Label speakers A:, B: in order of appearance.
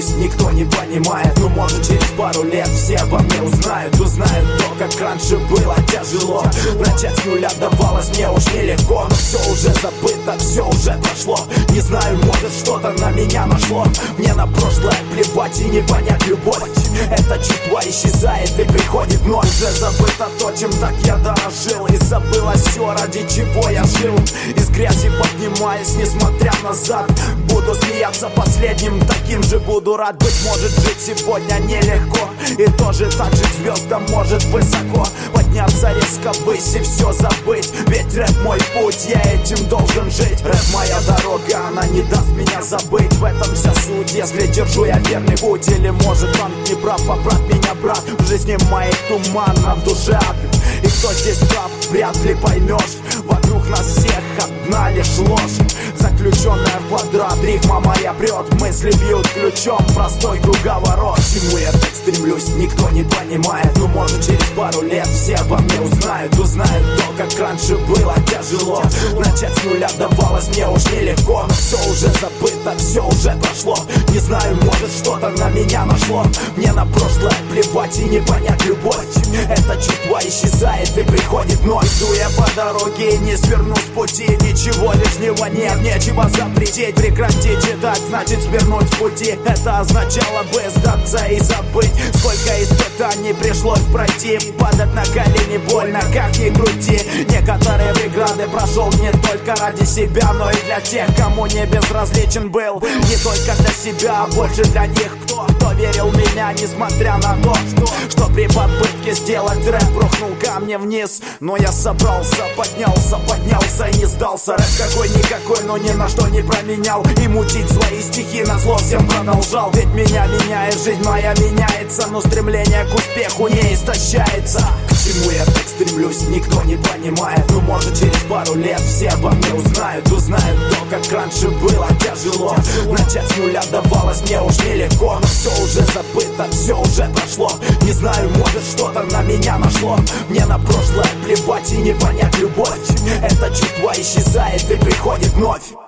A: стремлюсь, никто не понимает. Но может через пару лет все обо мне узнают. Узнают то, как раньше было тяжело. Начать с нуля давалось мне уж нелегко. Но все уже забыто, все уже прошло. Не знаю, может что-то на меня нашло. Мне на прошлое плевать и не понять любовь. Это чувство исчезает и приходит ночь. Уже забыто то, чем так я дорожил. И забылось все, ради чего я жил. Из грязи поднимаюсь, несмотря назад. Буду смеяться последним, таким же буду рад. Быть может, жить сегодня нелегко. И тоже так же к звездам может высоко. Подняться резко ввысь и все забыть. Ведь рэп мой путь, я этим должен жить. Рэп моя дорога, она не даст меня забыть. В этом вся суть, если держу я верный путь. Или может банк не прав, поправь меня, брат. В жизни моей туман, а в душе ад. И кто здесь прав, вряд ли поймешь. Вокруг нас всех одна лишь ложь, заключенная в квадрат. Рифма моя прет, мысли бьют ключом. Простой круговорот. К чему я так стремлюсь, никто не понимает. Но может через пару лет все обо мне узнают. Узнают то, как раньше было тяжело. Начать с нуля давалось мне уж нелегко. Но все уже забыто, все уже прошло. Не знаю, может что-то на меня нашло. Мне на прошлое плевать и не понять любовь. Это чувство исчезает и приходит ночь. Иду я по дороге и не сверну с пути. Ничего лишнего нет, нечего запретить. Прекратить читать, значит свернуть с пути. Это означало бы сдаться и забыть. Сколько испытаний пришлось пройти. Падать на колени больно, как ни крути. Некоторые преграды прошел не только ради себя, но и для тех, кому не безразличен был. Не только для себя, а больше для них, кто верил в меня, несмотря на то, что при попытке сделать рэп рухнул камнем вниз. Но я собрался, поднялся и не сдался. Рэп какой-никакой, но ни на что не променял. И мутить свои стихи назло всем продолжал. Ведь меня меняет, жизнь моя меняется, но стремление к успеху не истощается. К чему я так стремлюсь, никто не понимает. Но может через пару лет все обо мне узнают. Узнают то, как раньше было тяжело. Начать с нуля давалось мне уж нелегко. Но все уже забыто, все уже прошло. Не знаю, может что-то на меня нашло. Мне на прошлое плевать и не понять любовь. Это чувство исчезает и приходит вновь.